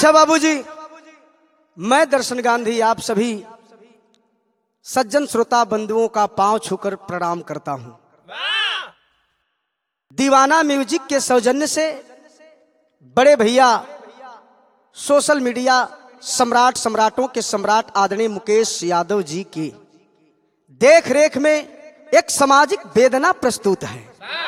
अच्छा बाबूजी, मैं दर्शन गांधी आप सभी सज्जन श्रोता बंधुओं का पांव छूकर प्रणाम करता हूं। दीवाना म्यूजिक के सौजन्य से बड़े भैया सोशल मीडिया सम्राटों के सम्राट आदरणीय मुकेश यादव जी की देख रेख में एक सामाजिक वेदना प्रस्तुत है।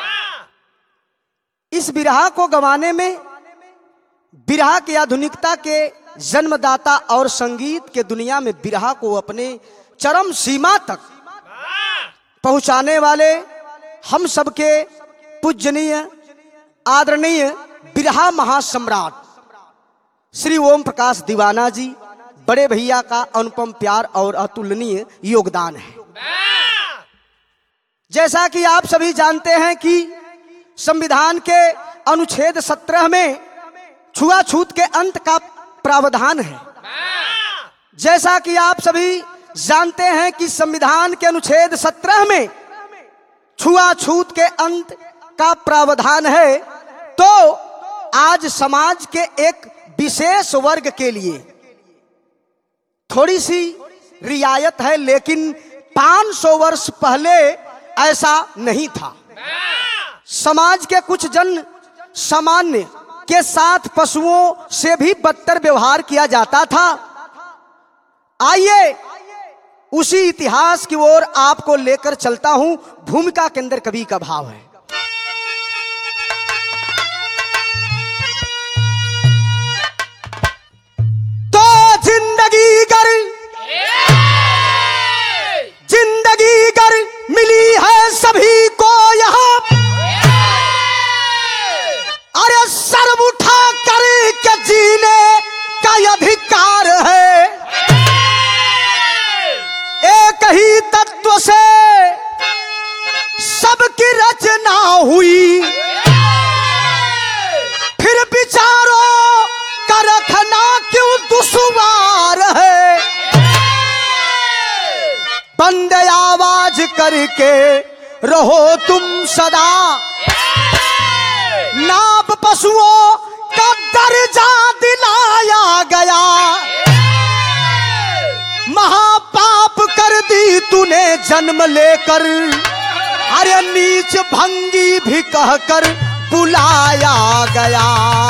इस बिरहा को गवाने में बिरहा की आधुनिकता के जन्मदाता और संगीत के दुनिया में बिरहा को अपने चरम सीमा तक पहुंचाने वाले हम सबके पूजनीय आदरणीय बिरहा महासम्राट श्री ओम प्रकाश दीवाना जी बड़े भैया का अनुपम प्यार और अतुलनीय योगदान है। जैसा कि आप सभी जानते हैं कि संविधान के अनुच्छेद 17 में छुआछूत के अंत का प्रावधान है। जैसा कि आप सभी जानते हैं कि संविधान के अनुच्छेद 17 में छुआछूत के अंत का प्रावधान है, तो आज समाज के एक विशेष वर्ग के लिए थोड़ी सी रियायत है, लेकिन 500 वर्ष पहले ऐसा नहीं था। समाज के कुछ जन सामान्य के साथ पशुओं से भी बदतर व्यवहार किया जाता था। आइए उसी इतिहास की ओर आपको लेकर चलता हूं। भूमिका के अंदर कवि का भाव है। तो जिंदगी गर मिली है सभी को यहाँ, अरे सर उठा कर के जीने का अधिकार है। एक ही तत्व से सबकी रचना हुई, फिर विचारों का रखना क्यों दुश्वार है। बंदे आवाज करके रहो तुम सदा, नाप पशुओं का दर्जा दिलाया गया। महापाप कर दी तूने जन्म लेकर, अरे नीच भंगी भी कहकर बुलाया गया।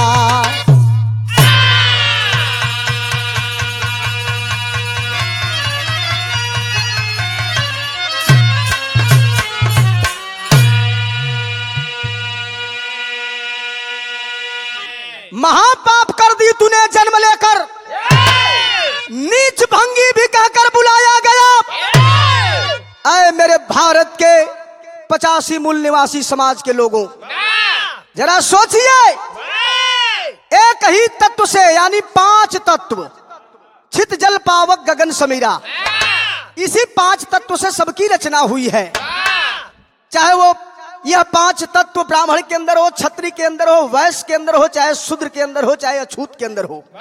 महापाप कर दी तूने जन्म लेकर, नीच भंगी भी कहकर बुलाया गया। ऐ मेरे भारत के 85 मूल निवासी समाज के लोगों, जरा सोचिए, एक ही तत्व से यानी 5 तत्व छित जल पावक गगन समीरा, इसी 5 तत्व से सबकी रचना हुई है। चाहे वो यह 5 तत्व ब्राह्मण के अंदर हो, क्षत्रिय के अंदर हो, वैश्य के अंदर हो, चाहे शूद्र के अंदर हो, चाहे अछूत के अंदर हो,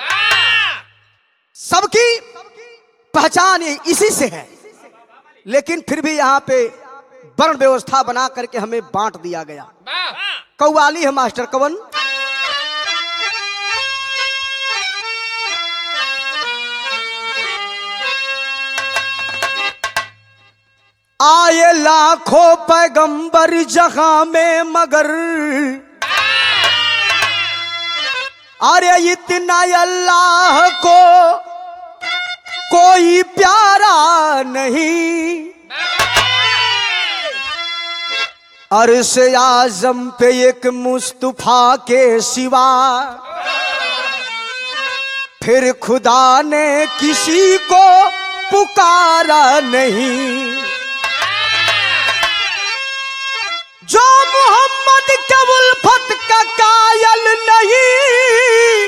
सबकी पहचान इसी से है। लेकिन फिर भी यहाँ पे वर्ण व्यवस्था बना करके हमें बांट दिया गया। कव्वाली है मास्टर कवन। आए लाखों पैगंबर जहां में, मगर अरे इतना अल्लाह को कोई प्यारा नहीं। अर्श आजम पे एक मुस्तफा के सिवा फिर खुदा ने किसी को पुकारा नहीं। जो मोहम्मद के उल्फत का कायल नहीं,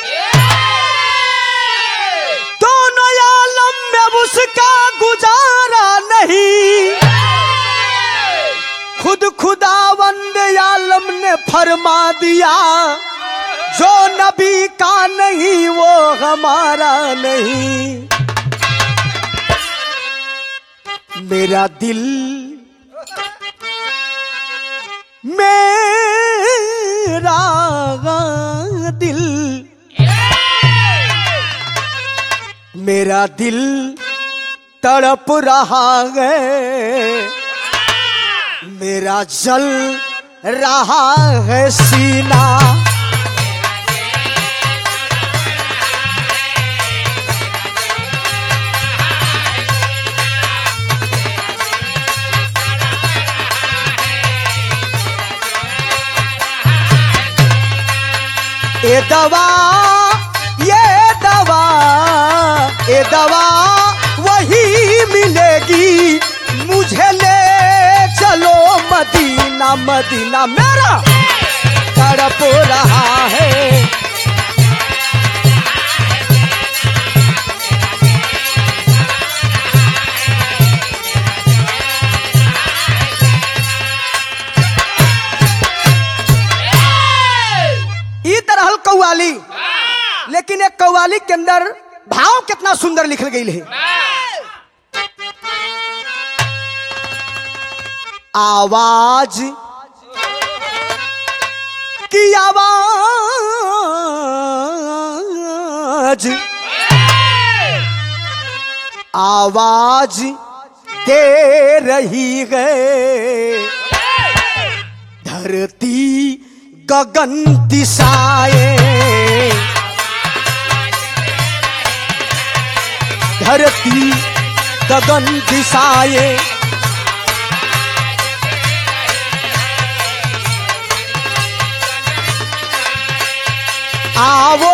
दोनों आलम में उसका गुजारा नहीं। खुद खुदावंद आलम ने फरमा दिया, जो नबी का नहीं वो हमारा नहीं। मेरा दिल मेरा दिल मेरा दिल तड़प रहा है, मेरा जल रहा है सीना। ये दवा ये दवा वही मिलेगी, मुझे ले चलो मदीना मदीना। मेरा तड़प रहा है, ई तरह कव्वाली। लेकिन एक कव्वाली के अंदर भाव कितना सुंदर लिखल गई है। आवाज की आवाज दे रही है, धरती गगन दिशाएं, धरती गगन दिशाएं, आवो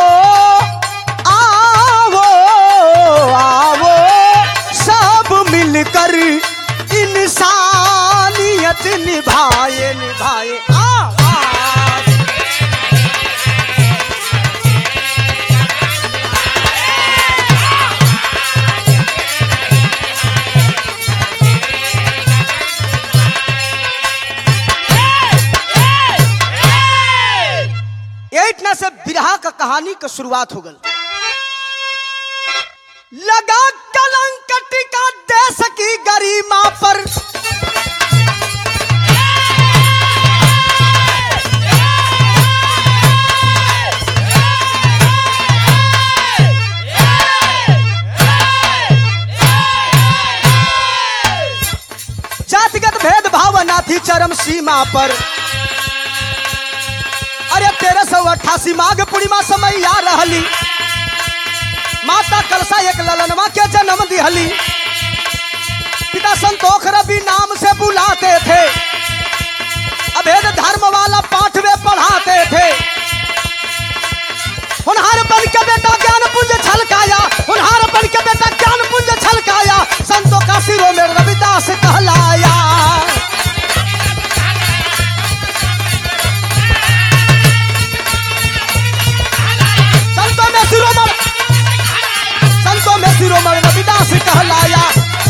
आवो आवो सब मिलकर इंसानियत निभाए निभाए। इतना से बिरहा का कहानी का शुरुआत हो गल। लगा कलंक टिका देश की गरिमा पर, जातिगत भेदभाव ना थी चरम सीमा पर। अरे 1388 माघ पूर्णिमा समय आ रहली, माता कलसा एक ललनवा के जन्म दिहली। पिता संतोष रवि नाम से बुलाते थे, अभेद धर्म वाला पाठ वे पढ़ाते थे। होनहार बन के बेटा ज्ञान पुंज छलकाया, होनहार बन के बेटा ज्ञान पुंज छलकाया। संतों का सिरों में रविदास कहलाया। संतों में शिरोमणि रविदास कहलाया।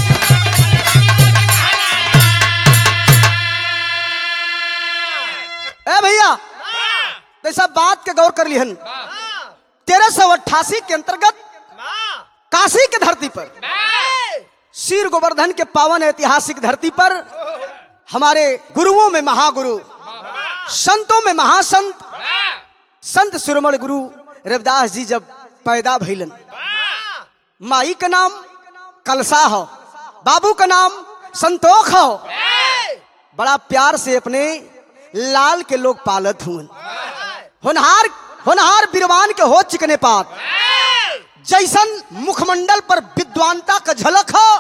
ए भैया ऐसा बात के गौर कर लिहन। 1388 के अंतर्गत काशी के धरती पर, शीर गोवर्धन के पावन ऐतिहासिक धरती पर हमारे गुरुओं में महागुरु, संतों में महासंत, संत शिरोमणि गुरु रविदास जी जब पैदा भइलन। माई का नाम कलसा हो, बाबू का नाम संतोष हो। बड़ा प्यार से अपने लाल के लोग पालत हुए। होनहार होनहार बिरवान के हो चिकने पात, जैसन मुखमंडल पर विद्वानता का झलक हो,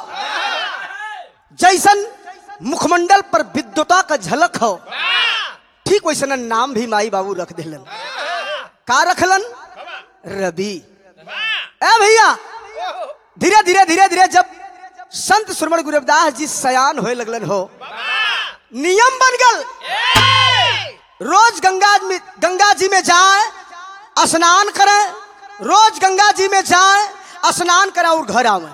जैसन मुखमंडल पर विद्वता का झलक हो, ठीक वैसे नाम भी माई बाबू रख दिलन। का रखलन? रवि। ए भैया धीरे धीरे धीरे धीरे जब संत शिरोमणि गुरु रविदास जी सयान होए लगलन हो, नियम बन गल रोज गंगा जी में जाए स्नान करे, रोज गंगा जी में जाए स्नान करे और घर आवे।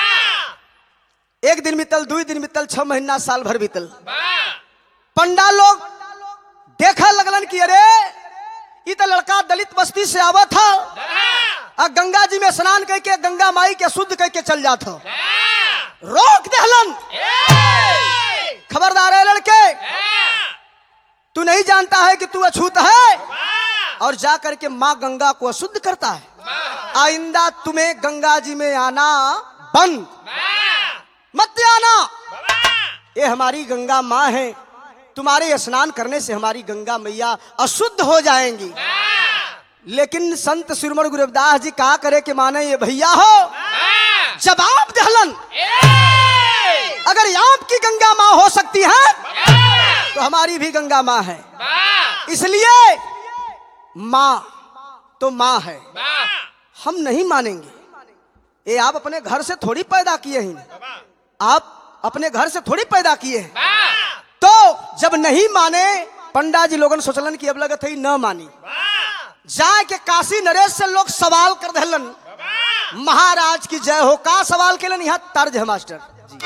एक दिन बीतल, 2 दिन बीतल, 6 महीना, साल भर बीतल। पंडा लोग देखा लगलन कि अरे ये तो लड़का दलित बस्ती से आवा था, और गंगा जी में स्नान करके गंगा माई के शुद्ध करके चल जाता। रोक देहलन, खबरदार है लड़के, तू नहीं जानता है कि तू अछूत है और जा करके माँ गंगा को अशुद्ध करता है। आइंदा तुम्हें गंगा जी में आना बंद, मत आना। ये हमारी गंगा माँ है, तुम्हारे स्नान करने से हमारी गंगा मैया अशुद्ध हो जाएंगी। लेकिन संत शिरोमणि गुरु रविदास जी कहा करे कि माने ये भैया हो जवाब दहलन, अगर आपकी गंगा माँ हो सकती है तो हमारी भी गंगा माँ है, इसलिए माँ तो माँ है, हम नहीं मानेंगे। ये आप अपने घर से थोड़ी पैदा किए हैं, आप अपने घर से थोड़ी पैदा किए हैं। तो जब नहीं माने, पंडा जी लोगन सोचलन कि अब लगत है न मानी, जाए के काशी नरेश से लोग सवाल कर दहलन, महाराज की जय हो। का सवाल केलन, यहाँ तर्ज है मास्टर जी,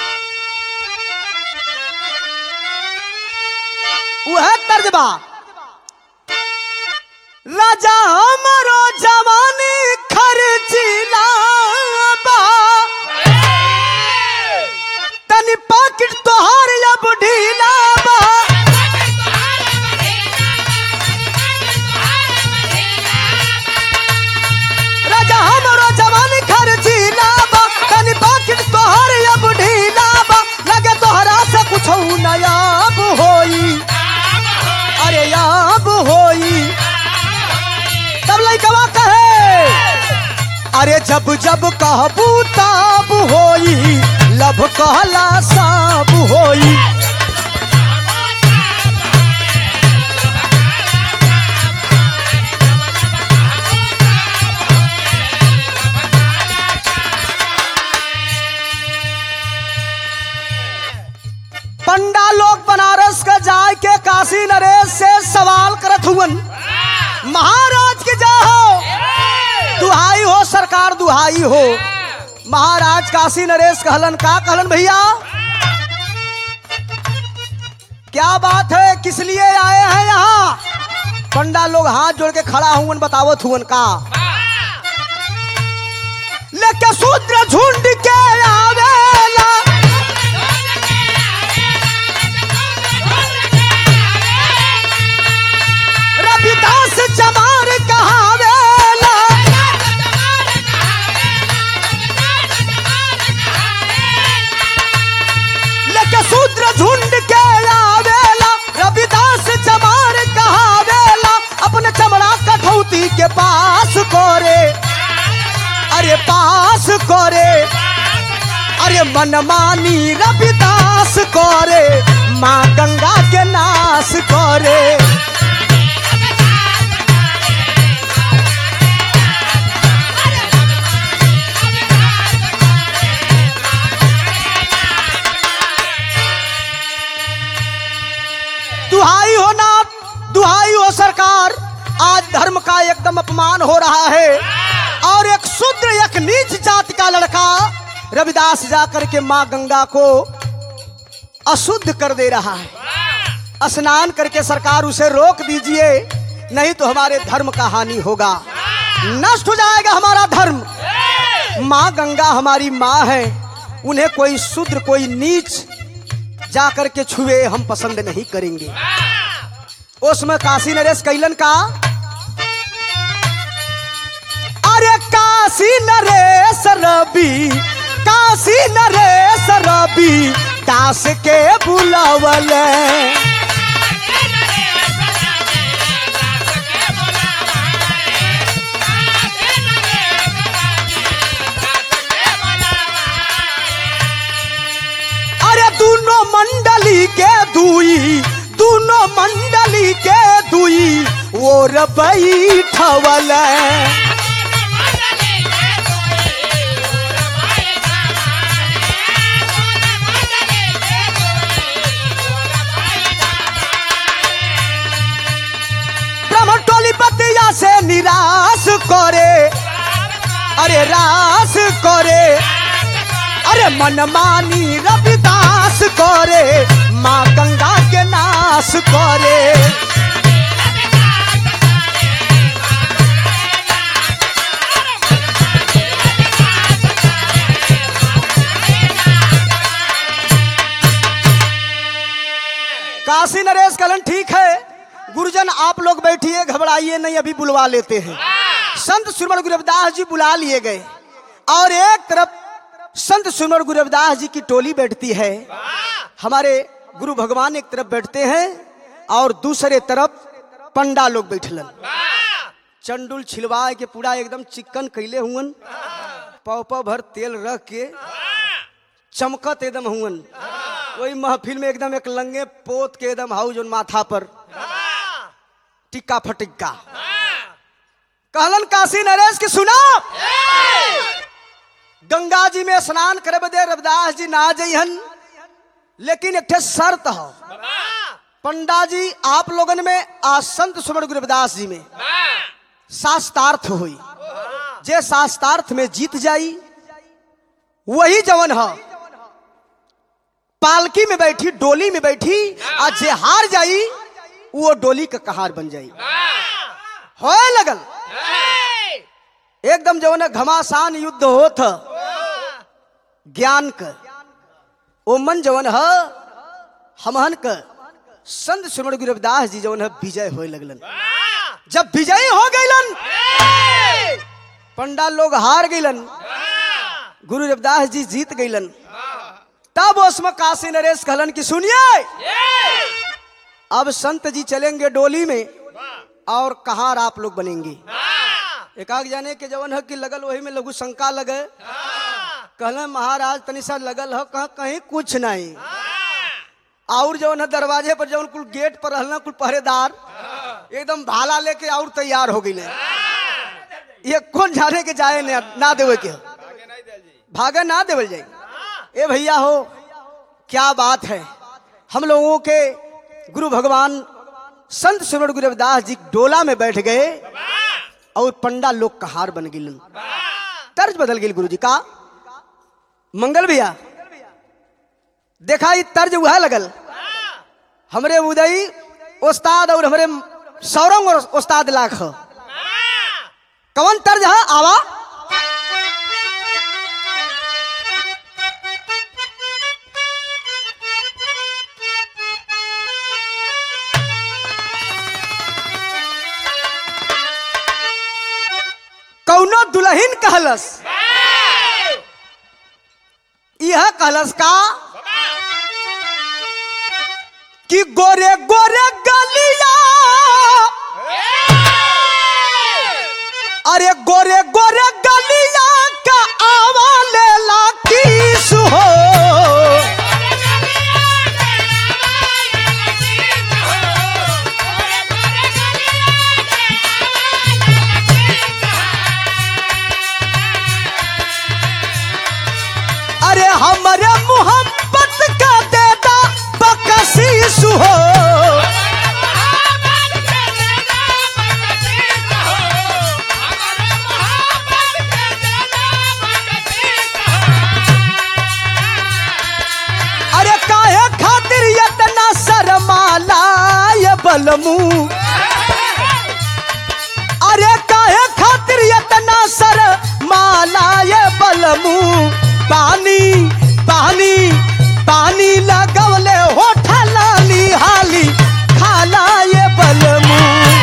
वह तर्ज बा, राजा हमारो जवानी खर्चीला बा, तनी पाकिट तोहार अब ढीला बा, राजा हमारो जवानी खर्चीला बा, तनी पाकिट तोहार अब ढीला बा, लगे तोहरा से कुछ नयाब होई, अरे याब होई। तब लइकवा कहे, अरे जब जब कहबू ताब होई, लब कहला साब होई। पंडा लोग बनारस का जाए के काशी नरेश से सवाल करत हुवन, महाराज की जय हो, दुहाई हो सरकार दुहाई हो। महाराज काशी नरेश कहलन, का कहलन भैया, क्या बात है, किस लिए आए हैं यहाँ? पंडा लोग हाथ जोड़ के खड़ा हुवन, बतावत हुवन का, लेके शूद्र झुंड के आवेला, रविदास चमार कहावेला, लेके शूद्र झुंड के आवेला, रविदास चमार कहावेला, अपने चमड़ा कठौती के पास कोरे, अरे पास कोरे, अरे मनमानी रविदास कोरे, माँ गंगा के नाश कोरे। दुहाई हो नाथ, दुहाई हो सरकार, आज धर्म का एकदम अपमान हो रहा है, और एक शूद्र एक नीच जाति का लड़का रविदास जाकर के माँ गंगा को अशुद्ध कर दे रहा है। स्नान करके सरकार उसे रोक दीजिए, नहीं तो हमारे धर्म का हानि होगा, नष्ट हो जाएगा हमारा धर्म। माँ गंगा हमारी माँ है, उन्हें कोई शूद्र कोई नीच जाकर के छुए हम पसंद नहीं करेंगे। उसमें काशी नरेश कैलन का, अरे काशी नरेश रवि, काशी नरेश रवि दास के बुलावले, अरे दोनों मंडली के दुई, दोनों मंडली के दुई और बैठवल, ब्राह्मण टोली बतिया से निराश करे, अरे रास करे, अरे मनमानी रविदास करे, माँ गंगा के नाश करे। काशी नरेश कहलन, ठीक है गुरुजन आप लोग बैठिए, घबराइए नहीं, अभी बुलवा लेते हैं। संत सुरमण गुरु रविदास जी बुला लिए गए और एक तरफ संत सुरमण गुरु रविदास जी की टोली बैठती है, हमारे गुरु भगवान एक तरफ बैठते हैं और दूसरे तरफ पंडा लोग बैठलन। चंडुल छिलवा के पूरा एकदम चिकन कैले हुवन, पौ भर तेल रख के चमकत एकदम हुवन। वही महफिल में एकदम एक लंगे पोत के एकदम हाउ जो माथा पर टिक्का फटिक्का। कहलन काशी नरेश की सुना, गंगा जी में स्नान करे बदे रविदास जी ना जइहन, लेकिन एक शर्त हो, पंडा जी आप लोगन में आ संत सुरमण गुरु रविदास जी में शास्त्रार्थ हुई, जे शास्त्रार्थ में जीत जाई वही जवन है पालकी में बैठी डोली में बैठी, आज जे हार जाई वो डोली का कहार बन जाई। होए लगल एकदम जवन घमासान युद्ध होत ज्ञान का ओ मन जवन है हमहन का संत सुरमण गुरु रविदास जी जवन है विजय होए लगलन। जब विजयी हो गईलन पंडा लोग हार गईलन, गुरु रविदास जी जीत गईलन। तब उसमें काशी नरेश कहलन की सुनिए, अब संत जी चलेंगे डोली में और कहार आप लोग बनेंगे। एक आग जाने के जवन है कि लगल वही में लघु शंका लगे, कहले महाराज तनी सा लगल है कहीं कुछ नहीं, और जवन है दरवाजे पर जवन कुल गेट पर रहना कुल पहरेदार एकदम भाला लेके और तैयार हो गए, ये कौन जाने के जाए ना देवे के भागे ना देवल जाए। ए भैया हो क्या बात है, हम लोगों के गुरु भगवान संत सुरमण गुरु रविदास जी डोला में बैठ गए और पंडा लोग कहार बन गए। तर्ज बदल गई गुरु जी का। मंगल भैया देखा ये तर्ज वह लगल, हमरे उदय उस्ताद और हमरे सौरंग और उस्ताद लाख कौन तर्ज है आवा। कौनो दुल्हन कहलस, यह कहलस का कि गोरे गोरे गलिया, अरे गोरे गोरे गलिया का आवा लेला किस हो। अरे हमारे मोहब्बत का देदा बकसीस हो। अरे काहे खातिर इतना शर्माला ये बलमू, अरे काहे खातिर इतना शर्माला ये बलमू। पानी पानी पानी लगवले होठा लाली हाली खाला ये बलमू।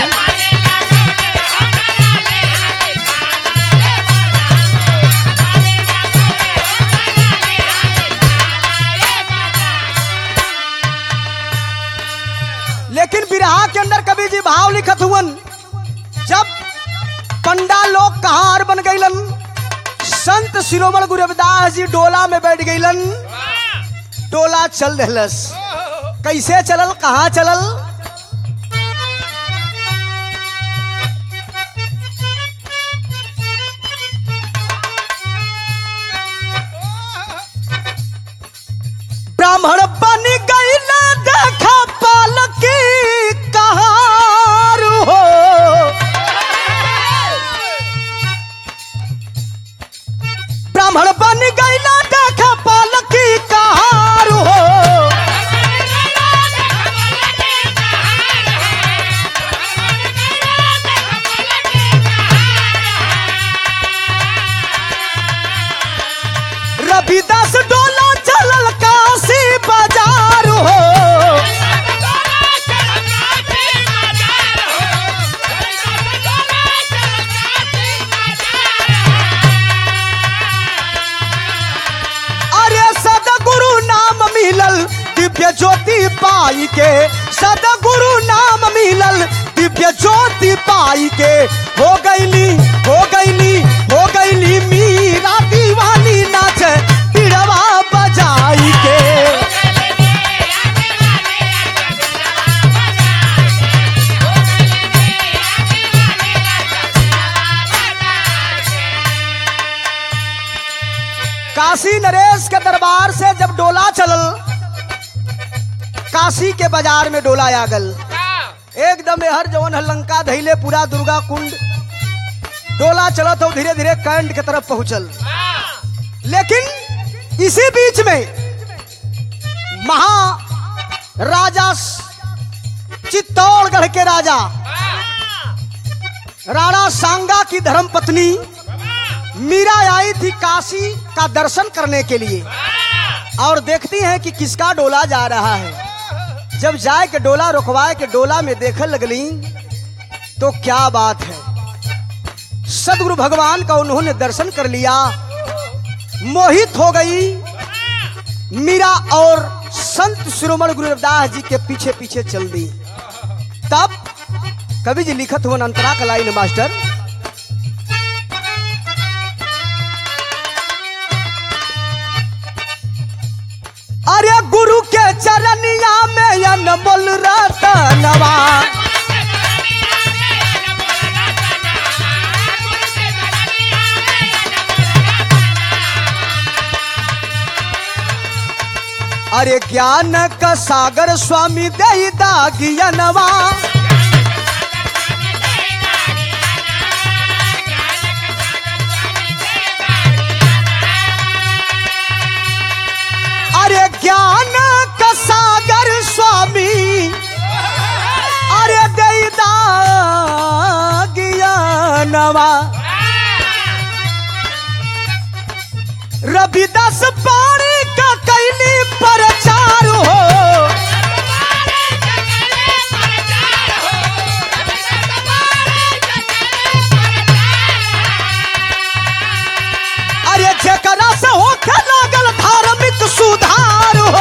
लेकिन बिरहा के अंदर कवि जी भाव लिखत हुवन, जब पंडा लोग कहार बन गईलन, संत शिरोमण गुरु रविदास जी डोला में बैठ गईलन, डोला चल रहलस। कैसे चलल कहाँ चलल, ब्राह्मण बन गईल देखा पालकी कहार हो। ब्राह्मण बन गईला देखा पालकी कहार हो। रविदास डोला चलल काशी बाजार के, सदगुरु नाम मिलल दिव्य ज्योति पाई के। हो गईली मीरा दीवानी नाच पिड़वा बजाई के। काशी नरेश के दरबार से जब डोला चलल, काशी के बाजार में डोला आगल, एकदम हर जवन लंका धैले पूरा दुर्गा कुंड डोला चला तो धीरे धीरे कैंट की तरफ पहुंचल। लेकिन इसी बीच में महाराजा चित्तौड़गढ़ के राजा राणा सांगा की धर्मपत्नी मीरा आई थी काशी का दर्शन करने के लिए, और देखती हैं कि किसका डोला जा रहा है। जब जाए के डोला रुकवाए के डोला में देखने लगली तो क्या बात है, सदगुरु भगवान का उन्होंने दर्शन कर लिया, मोहित हो गई मीरा और संत शिरोमणि गुरु रविदास जी के पीछे पीछे चल दी। तब कवि जी लिखत हुआ अंतरा का लाइन मास्टर, अरे गुरु के चरनिया में अनमोल रतनवा, अरे ज्ञान का सागर स्वामी दई दागियनवा, अरे ज्ञान का सागर स्वामी, अरे दई दागियनवा। रविदास पानी का कैली प्रचार हो, अरे जेकरा से होके लागल धार्मिक सुधार हो।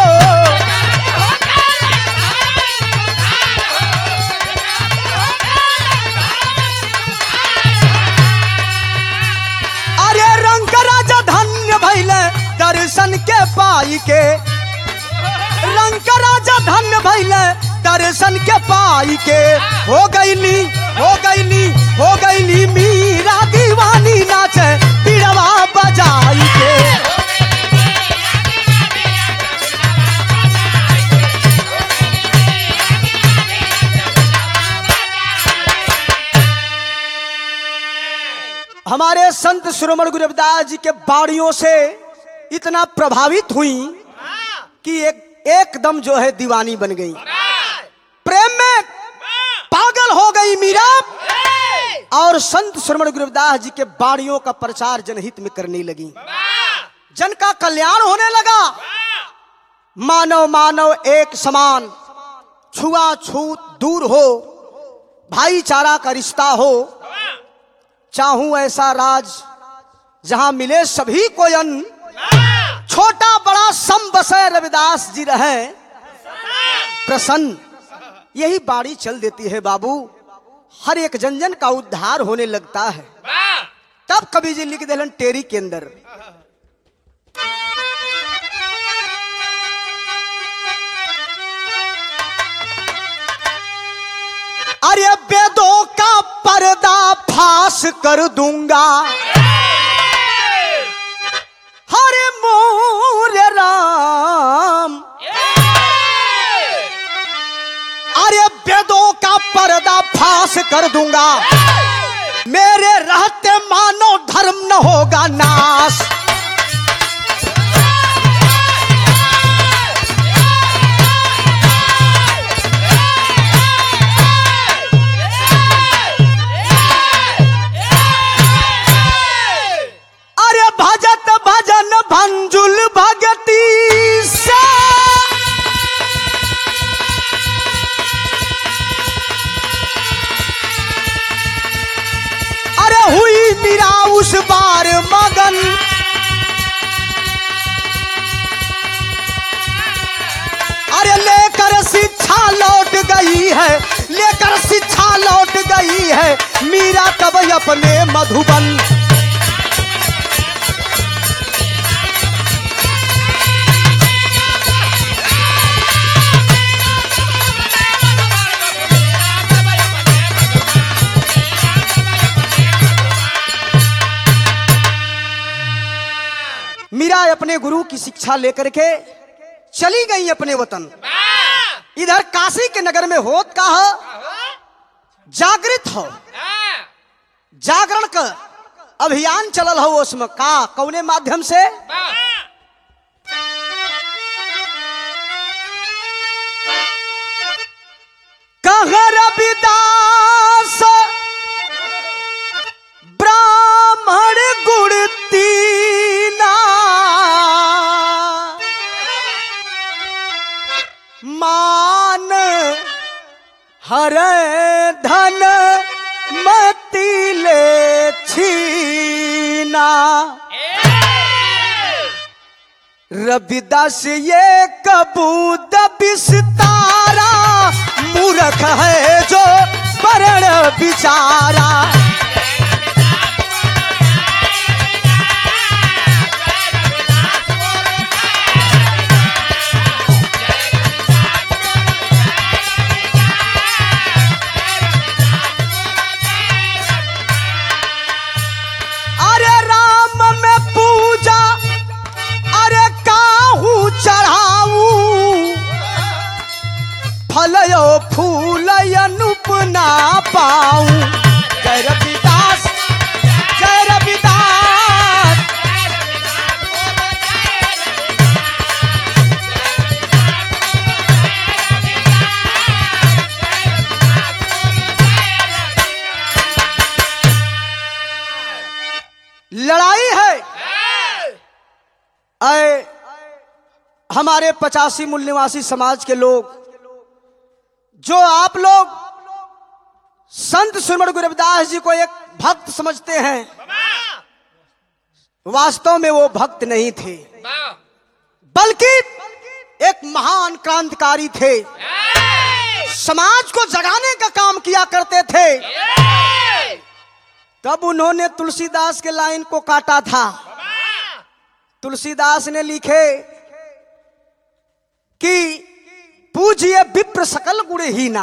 अरे रंग राजा धन्य भइले दर्शन के पाई के, रंग राजा धन्य भइले दर्शन के पाई के। हो गईली मीरा दीवानी नाचे पिड़वा बजाई के। हमारे संत शिरोमणि गुरु रविदास जी के बाणियों से इतना प्रभावित हुई कि एकदम जो है दीवानी बन गई, प्रेम में पागल हो गई मीरा, और संत शिरोमणि गुरु रविदास जी के बाणियों का प्रचार जनहित में करने लगी, जन का कल्याण होने लगा। मानव मानव एक समान, छुआछूत दूर हो, भाईचारा का रिश्ता हो, चाहूं ऐसा राज जहां मिले सभी को अन्न, छोटा बड़ा सम बसे रविदास जी रहे प्रसन्न। यही बाड़ी चल देती है बाबू, हर एक जन जन का उद्धार होने लगता है। तब कवि जी लिख देलन टेरी के अंदर, अरे वेदों का पर्दा फाश कर दूंगा, हरे मोरे राम। अरे वेदों का पर्दा फाश कर दूंगा, मेरे रहते मानो धर्म न होगा नाश। भजत भजन भंजुल भगती से, अरे हुई मीरा उस बार मगन, अरे लेकर शिक्षा शिक्षा लौट गई है, लेकर शिक्षा लौट गई है मीरा कब अपने मधुबन। मीरा अपने गुरु की शिक्षा लेकर के चली गई अपने वतन। इधर काशी के नगर में होत का हो, जागृत हो, जागरण का अभियान चलल हो। उसमें का कौने माध्यम से? कहाँ रविदास ब्राह्मण गुण तीना, मान हर धन मति ले छीना। रविदास ये कबूद बिस्तारा, मूर्ख है जो वर्ण बिचारा। फलयो फूल अनुप ना पाऊं। जय रविदास, जय रविदास। लड़ाई है हमारे 85 मूल निवासी समाज के लोग, जो आप लोग संत सुरमण गुरु रविदास जी को एक भक्त समझते हैं, वास्तव में वो भक्त नहीं थे, बल्कि एक महान क्रांतिकारी थे। समाज को जगाने का काम किया करते थे। तब उन्होंने तुलसीदास के लाइन को काटा था। तुलसीदास ने लिखे कि पूज्य विप्र सकल गुणहीना,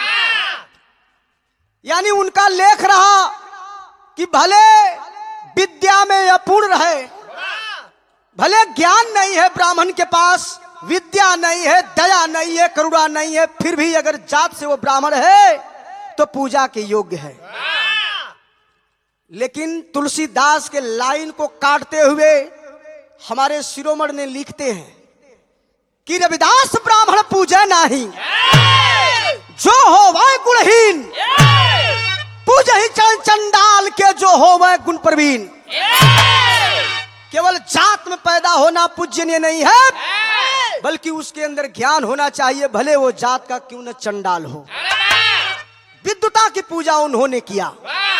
यानी उनका लेख रहा कि भले विद्या में अपूर्ण रहे, भले ज्ञान नहीं है ब्राह्मण के पास, विद्या नहीं है, दया नहीं है, करुणा नहीं है, फिर भी अगर जात से वो ब्राह्मण है तो पूजा के योग्य है। लेकिन तुलसीदास के लाइन को काटते हुए हमारे शिरोमणि ने लिखते हैं कि रविदास ब्राह्मण पूजा नहीं, जो हो वह गुणहीन, पूजा ही चंडाल के जो हो वह गुण प्रवीण। केवल जात में पैदा होना पूजनीय नहीं है, बल्कि उसके अंदर ज्ञान होना चाहिए, भले वो जात का क्यों न चंडाल हो। विद्वता की पूजा उन्होंने किया।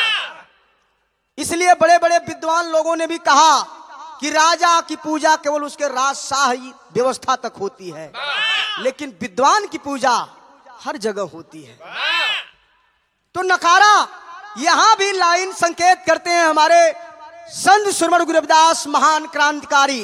इसलिए बड़े बड़े विद्वान लोगों ने भी कहा कि राजा की पूजा केवल उसके राजशाही व्यवस्था तक होती है, लेकिन विद्वान की पूजा हर जगह होती है। तो नकारा यहां भी लाइन संकेत करते हैं हमारे संत सुरमण गुरु रविदास महान क्रांतिकारी।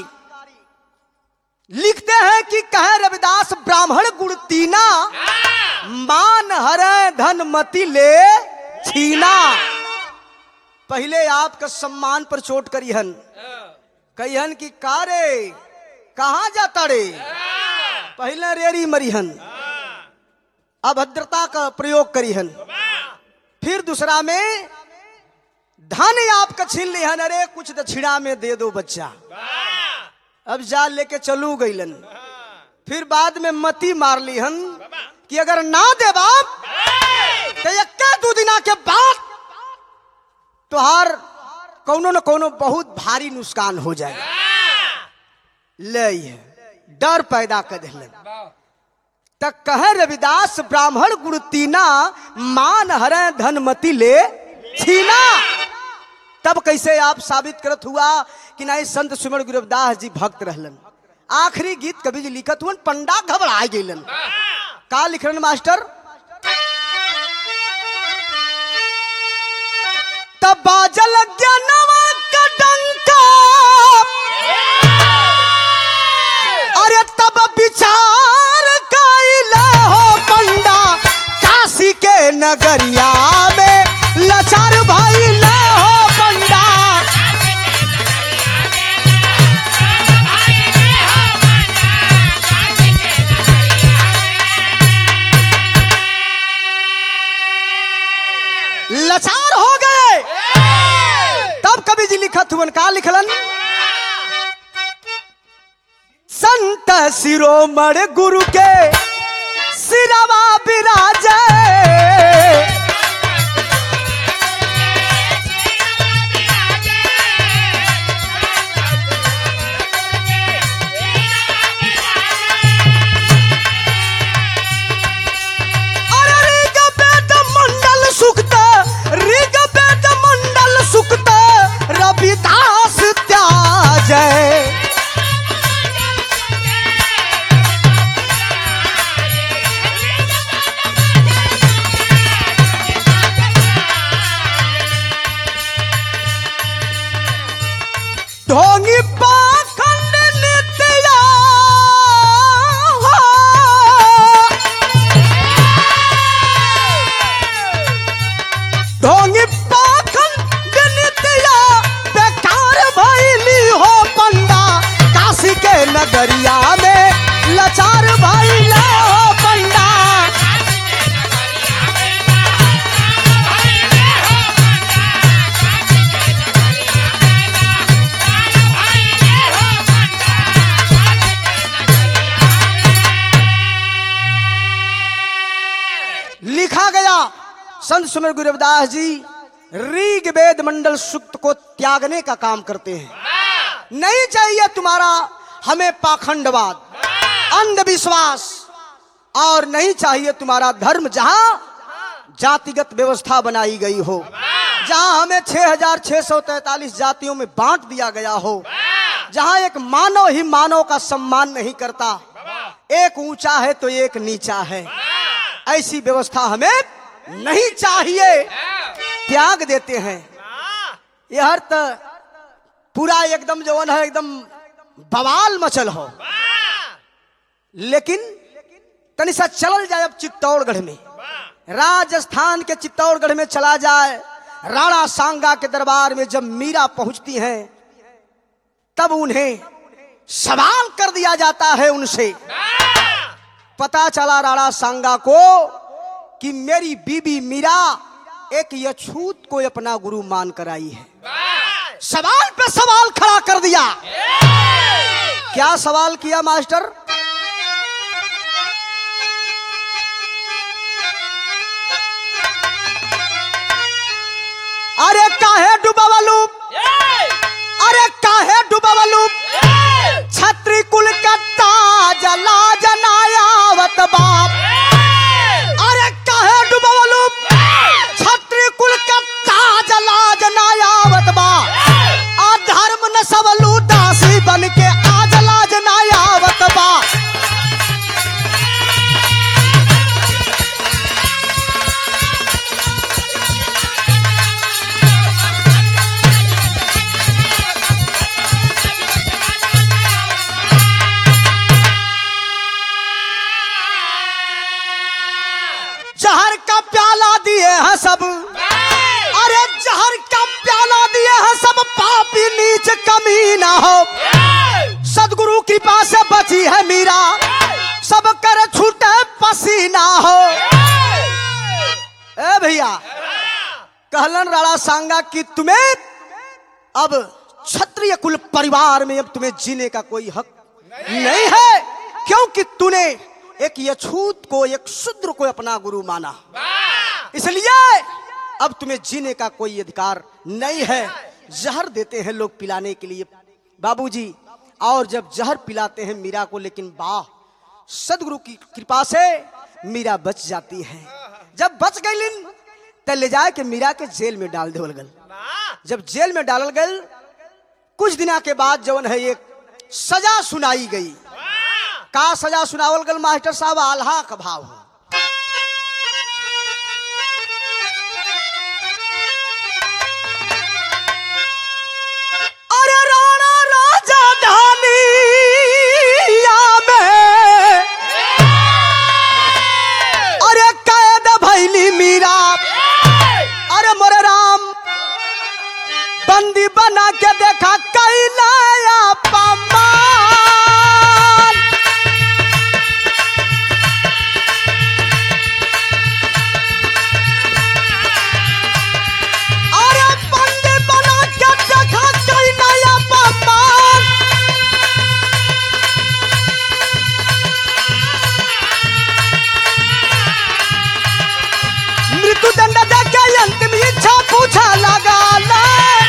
लिखते हैं कि कहे रविदास ब्राह्मण गुण तीना, मान हरे धन मति ले छीना। पहले आपका सम्मान पर चोट करिहन, कहिहन की कारे कहां जाता रे, पहले रेरी मरिहन, अभद्रता का प्रयोग करिहन। फिर दूसरा में धन आपका छीन लिहन, अरे कुछ दक्षिणा में दे दो बच्चा, अब जा लेके चलू गईलन। फिर बाद में मती मार लिहन कि अगर ना दे बाप तो यक्का 2 दिना के बाद तुहार कोनो न कोनो बहुत भारी नुकसान हो जाए। ले डर पैदा कर दिलन। तक कहे रविदास ब्राह्मण गुण तीना, मान हरे धन मति ले छीना। तब कैसे आप साबित करत हुआ कि नहीं संत सुरमण गुरु रविदास जी भक्त रहलन। आखिरी गीत कवि जी लिखत हुआ, पंडा घबरा गईलन। का लिखन मास्टर? तब बाजल ज्ञानवा का डंका, अरे तब विचार कैला हो पंडा, काशी के नगरिया में लाचार भइला हो पंडा। लाचार हो गए। तब कवि जी लिखत हुए का लिखलन? संत शिरोमणि गुरु के सिरवा विराजे, रविदास त्याजय। ढोंगी पाखंड नित्या, ढोंगी पाखंड नित्या बेकार भइली हो पंडा, काशी के नगरिया में लाचार भइले हो पंडा। लिखा गया संत सुमेर गुरु रविदास जी ऋग वेद मंडल सूक्त को त्यागने का काम करते हैं। नहीं चाहिए तुम्हारा हमें पाखंडवाद, अंधविश्वास, और नहीं चाहिए तुम्हारा धर्म जहां जातिगत व्यवस्था बनाई गई हो, जहां हमें 6643 जातियों में बांट दिया गया हो, जहां एक मानव ही मानव का सम्मान नहीं करता, एक ऊंचा है तो एक नीचा है, ऐसी व्यवस्था हमें नहीं चाहिए। त्याग देते हैं। यह हर पूरा एकदम जवन है एकदम बवाल मचल हो। लेकिन तनि सा चलल जाए अब चित्तौड़गढ़ में, राजस्थान के चित्तौड़गढ़ में चला जाए, राणा सांगा के दरबार में जब मीरा पहुंचती हैं तब उन्हें सवाल कर दिया जाता है उनसे। पता चला राणा सांगा को कि मेरी बीबी मीरा एक यछूत को अपना गुरु मान कर आई है। सवाल पे सवाल खड़ा कर दिया। क्या सवाल किया मास्टर? अरे काहे डुबावलू, अरे काहे डुबावलू छत्री कुल का ताज लाज नायावत बाप। अरे काहे डुबावलू छत्री कुल का ताज लाज नायावत बाप। अधर्म न सबलू दासी बन के आज लाज नायावत बाप। जहर का प्याला दिए हैं सब, अरे जहर का प्याला दिए हैं सब, पापी नीच कमी ना हो। सदगुरु कृपा से बची है मीरा, सब कर छूटे पसीना हो। ए भैया, कहलन राणा सांगा कि तुम्हें अब क्षत्रिय कुल परिवार में अब तुम्हें जीने का कोई हक नहीं है, क्योंकि तूने एक यछूत को, एक शूद्र को अपना गुरु माना, इसलिए अब तुम्हें जीने का कोई अधिकार नहीं है। जहर देते हैं लोग पिलाने के लिए बाबूजी, और जब जहर पिलाते हैं मीरा को, लेकिन वाह, सदगुरु की कृपा से मीरा बच जाती है। जब बच गई तो ले जाए के मीरा के जेल में डाल देवल गल। जब जेल में डालल गल, कुछ दिना के बाद जवन है एक सजा सुनाई गई। का सजा सुनावल गल मास्टर साहब? आल्हा का भाव हो। अरे राणा राजा धानिया में अरे कैद भैली मीरा, अरे मोरे राम बंदी बना के देखा कैलाया पमान। अरे बंदी बना के देखा कैलाया पमान। मृत्यु दंड दे के अंतिम इच्छा पूछा लगा ले।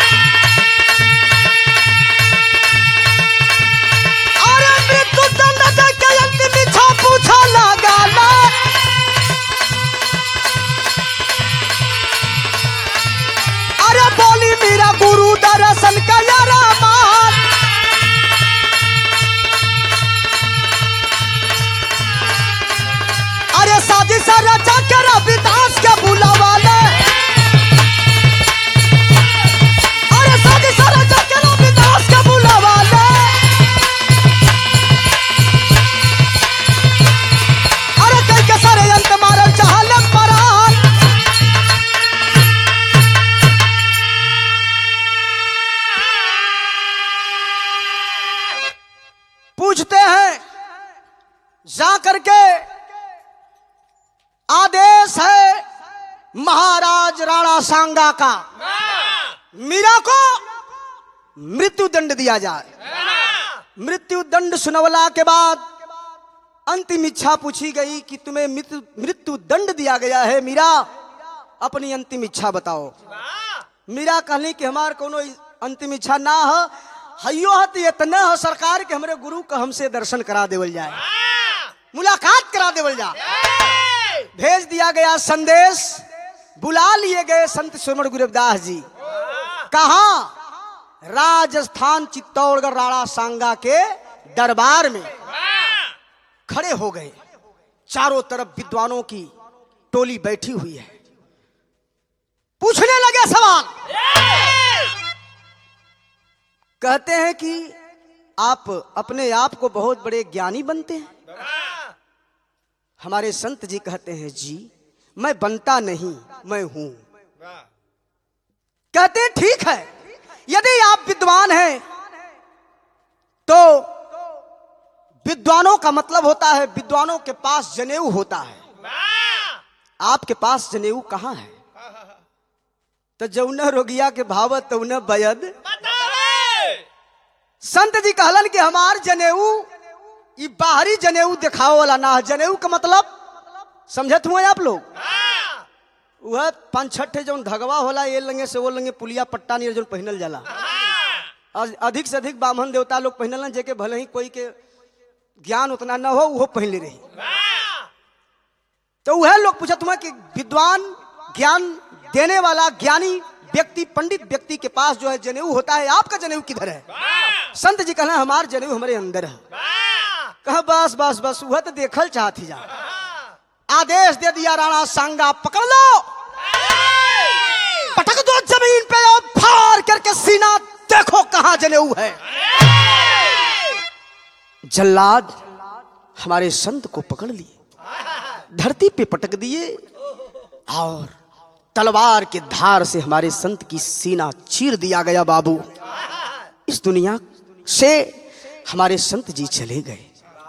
अरे बोली मेरा गुरु दर्शन का रामान। अरे साजी सा रचा के रविदास के बुलावा ले। अरे साजी सा रचा के रविदास के बुलावा ले। अरे कई के सारे अंत मारल चाहल परान। पूछते हैं जा करके, आदेश है महाराज राणा सांगा का, मीरा को मृत्यु दंड दिया जाए। मृत्यु दंड सुनवला के बाद अंतिम इच्छा पूछी गई कि तुम्हें मृत्यु दंड दिया गया है, मीरा अपनी अंतिम इच्छा बताओ। मीरा कहली कि हमार कोनो अंतिम इच्छा ना है, हयो हत इतना है सरकार के हमरे गुरु का हमसे दर्शन करा देवल जाए, मुलाकात करा देवल जाए। भेज दिया गया संदेश, बुला लिए गए संत सुमन गुरु रविदास जी। कहा? राजस्थान चित्तौड़गढ़ राणा सांगा के दरबार में खड़े हो गए। चारों तरफ विद्वानों की टोली बैठी हुई है। पूछने लगे सवाल। कहते हैं कि आप अपने आप को बहुत बड़े ज्ञानी बनते हैं। हमारे संत जी कहते हैं जी मैं बनता नहीं, मैं हूं। कहते हैं ठीक है, यदि आप विद्वान हैं तो विद्वानों का मतलब होता है विद्वानों के पास जनेऊ होता है। आपके पास जनेऊ कहां है? तो जौन रोगिया के भावत तौन बयद। संत जी कहलन कि हमार जनेऊ ये बाहरी जनेऊ दिखाओ वाला ना है। जनेऊ का मतलब समझत हुए आप लोग? वह 5-6 जौन धगवा होला ये लंगे से वो लंगे पुलिया पट्टा नहीं जौन पहनल जाला। अधिक से अधिक ब्राह्मण देवता लोग पहनल ना, जेके भले ही कोई के ज्ञान उतना न हो वो पहनले रही। तो वह लोग पूछत हुआ कि विद्वान ज्ञान देने वाला ज्ञानी व्यक्ति, पंडित व्यक्ति के पास जो है जनेऊ होता है, आपका जनेऊ किधर है? संत जी कहना हमार जनेऊ हमारे अंदर है। कहा बस बस बस वह तो देखल चाहती जा। आदेश दे दिया राणा सांगा पकड़ लो, पटक दो जमीन पे और फाड़ करके सीना देखो कहां जनेऊ है। जल्लाद हमारे संत को पकड़ लिए, धरती पे पटक दिए और तलवार के धार से हमारे संत की सीना चीर दिया गया। बाबू इस दुनिया से हमारे संत जी चले गए।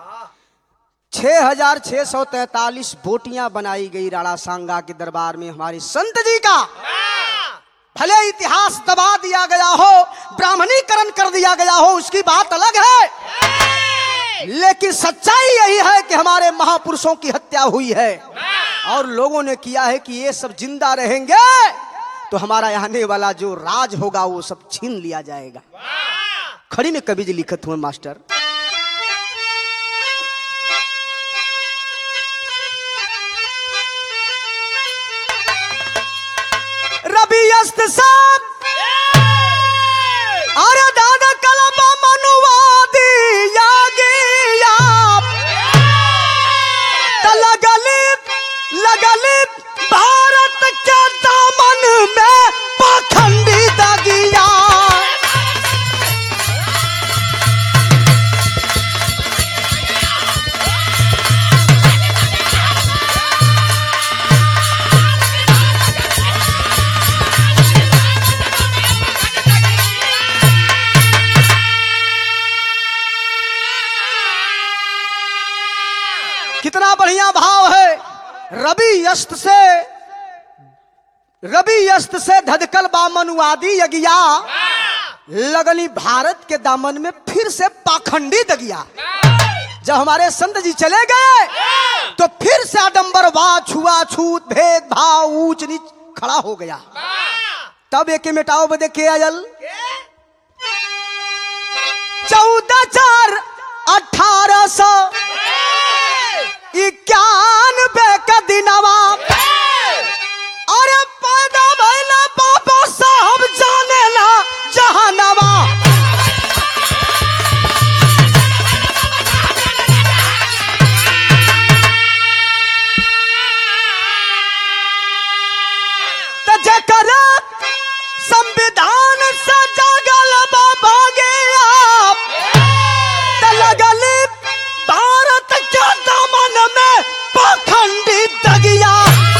6643 बोटियां बनाई गई राणा सांगा के दरबार में हमारे संत जी का। भले इतिहास दबा दिया गया हो, ब्राह्मणीकरण कर दिया गया हो, उसकी बात अलग है, लेकिन सच्चाई यही है कि हमारे महापुरुषों की हत्या हुई है और लोगों ने किया है कि ये सब जिंदा रहेंगे तो हमारा आने वाला जो राज होगा वो सब छीन लिया जाएगा। खड़ी में कवि जी लिखत हुए मास्टर, रबी अस्त साहब अरे दादा कलबा मनुवादी यागी आप रवि अस्त से धधकल बा मनुवादी यगिया, लगनी भारत के दामन में फिर से पाखंडी दगिया। जब हमारे संत जी चले गए तो फिर से आडंबरवाद, छुआछूत, भेदभाव, ऊंच नीच खड़ा हो गया। तब एक मिटाओ बदे के आयल 14/1891 का दिनवा, अरे पैदा भइला बाबा साहब जाने ला जहानवा। जकर संविधान से जागल बाबा गया, लगल भारत के दामन में पाखंडी दगिया।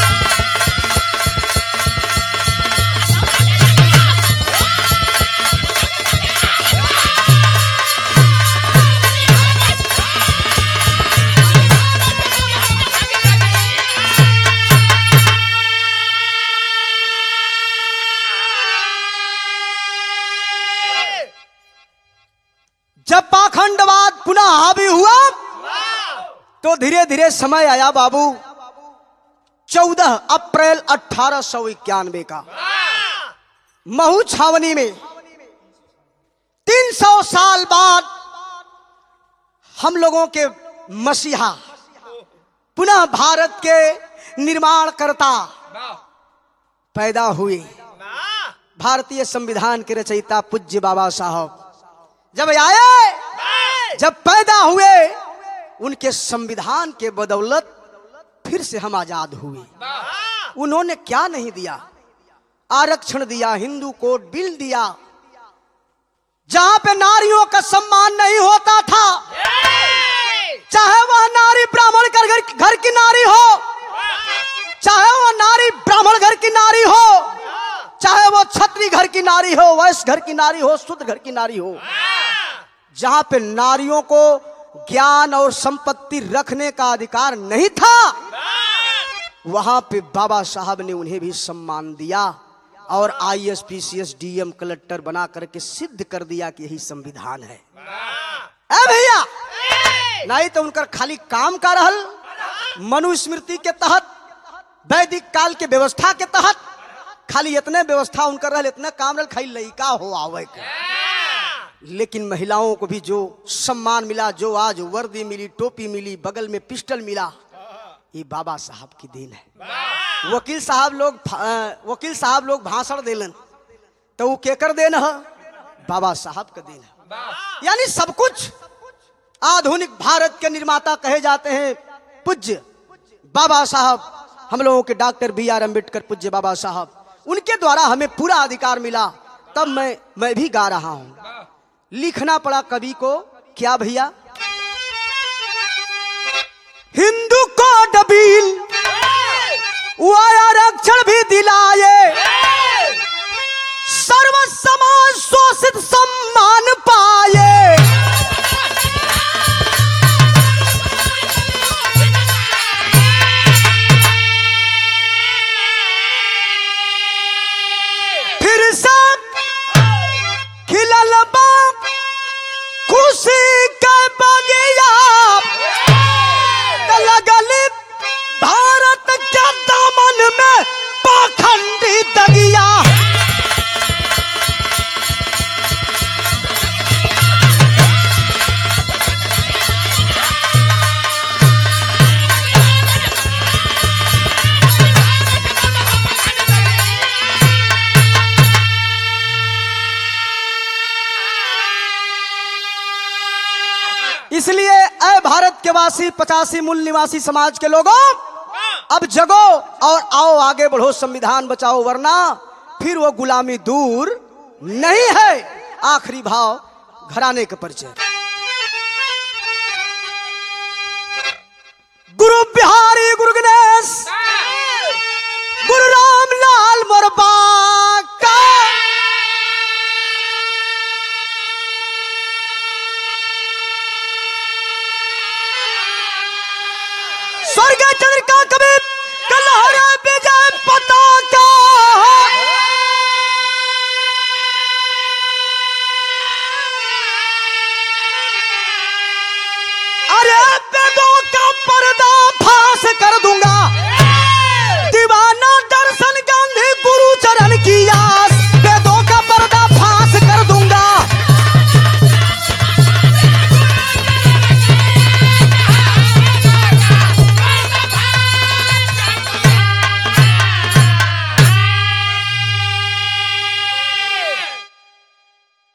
जब पाखंडवाद पुनः हावी हुआ तो धीरे धीरे समय आया बाबू 14 अप्रैल 1891 का महू छावनी में 300 साल बाद हम लोगों के मसीहा पुनः भारत के निर्माणकर्ता पैदा हुए। भारतीय संविधान के रचयिता पूज्य बाबा साहब जब आए, जब पैदा हुए, उनके संविधान के बदौलत फिर से हम आजाद हुए। उन्होंने क्या नहीं दिया? आरक्षण दिया, हिंदू कोड बिल दिया, जहां पे नारियों का सम्मान नहीं होता था, चाहे वह नारी ब्राह्मण घर की नारी हो, चाहे वह नारी ब्राह्मण घर की नारी हो, चाहे वो क्षत्रिय घर की नारी हो, वैश्य घर की नारी हो, शूद्र घर की नारी हो, जहां पे नारियों को ज्ञान और संपत्ति रखने का अधिकार नहीं था, वहां पे बाबा साहब ने उन्हें भी सम्मान दिया और IAS, PCS, DM, कलेक्टर बना करके सिद्ध कर दिया कि यही संविधान है। भैया नहीं तो उनका खाली काम का रहल मनुस्मृति के तहत, वैदिक काल के व्यवस्था के तहत खाली इतने व्यवस्था उनका रहल, इतना काम रहल, खाली लड़का हो आवे के। लेकिन महिलाओं को भी जो सम्मान मिला, जो आज वर्दी मिली, टोपी मिली, बगल में पिस्टल मिला, ये बाबा साहब की देन है। वकील साहब लोग भाषण देलन तो वो केकर देन है? बाबा साहब का देन है। यानी सब कुछ आधुनिक भारत के निर्माता कहे जाते हैं पूज्य बाबा साहब, हम लोगों के डॉक्टर BR अम्बेडकर पूज्य बाबा साहब, उनके द्वारा हमें पूरा अधिकार मिला। तब मैं भी गा रहा हूं। लिखना पड़ा कवि को क्या भैया? हिंदू कोड बिल वो आरक्षण भी दिलाए, सर्व समाज शोषित सम्मान पाए। फिर सब खिलल बाप खुशी के बगिया, लगल भारत के दामन में पाखंडी दगिया। इसलिए ऐ भारत के वासी 85 मूल निवासी समाज के लोगों, अब जगो और आओ आगे बढ़ो, संविधान बचाओ, वरना फिर वो गुलामी दूर नहीं है। आखिरी भाव घराने का परिचय। गुरु बिहारी, गुरु गणेश, गुरु राम